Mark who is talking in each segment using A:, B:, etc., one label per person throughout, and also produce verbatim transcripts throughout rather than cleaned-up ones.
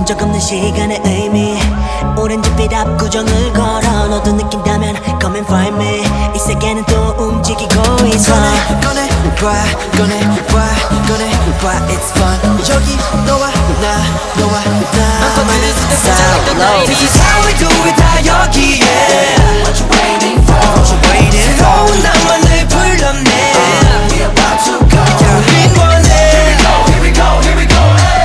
A: 적 없는 시간의 의미 오렌지빛 압구정을 걸어 너도 느낀다면 come and find me 이 세계는 또 움직이고 있어
B: 꺼내봐 꺼내봐 꺼내봐 it's fun 여기 너와 나 너와 나 This is how we do it 다 여기에 What you waiting for What you waiting for 나만을 불렀네 We about to go 우린 원해 Here we go Here we go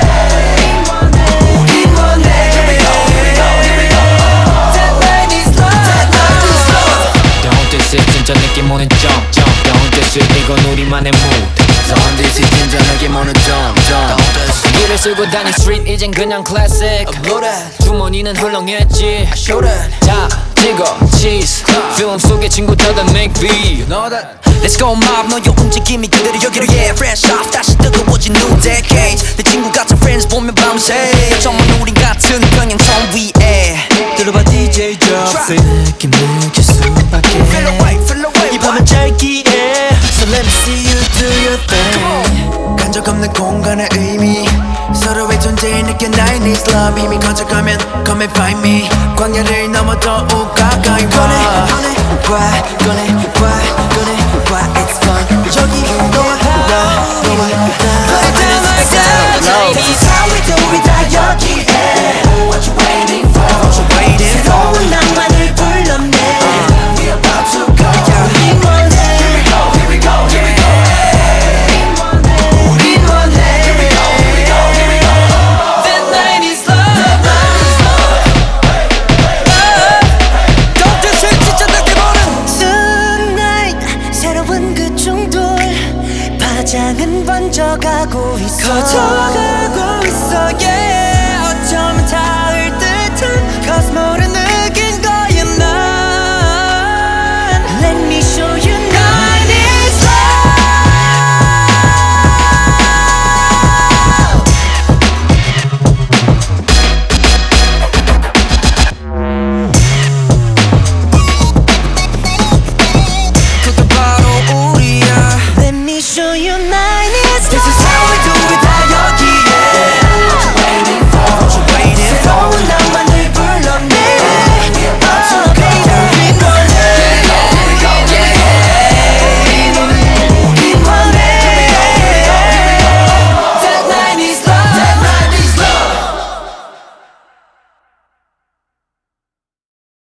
B: 우린 원해 Here we go Here we go Here we go That night is love That night is love
C: Don't diss it 진짜 느낌 오는 jump jump Don't diss it 이건 우리만의 mood
B: Don't diss it 진짜 느낌 오는 jump jump
C: 길을 쓸고 다닌 street 이젠 그냥 classic
B: Upload that
C: 주머니는 헐렁했지
B: I show that
C: 다 찍어 cheese film 속의 친구들은 make beat
B: You know that Let's go mob 너의 움직임이 그대로 여기로 yeah Fresh off 다시 뜨거워진 new decades 내 친구 같은 friends 보면 밤새 정말 우린 같은 평행선 위에 들어봐 디제이 Jobs 느낌 느낄 수밖에 Feel away, feel away 이 밤은 짧기에 So let me see you do your thing 간적 없는 공간의 의미 서로의 존재에 느껴 나의 needs love 이미 건져가면 come and find me 광야를 넘어 더욱 가까이 와 꺼내봐 꺼내봐 꺼내봐 it's fun 여기 너와 나 너와 나 This is how we do it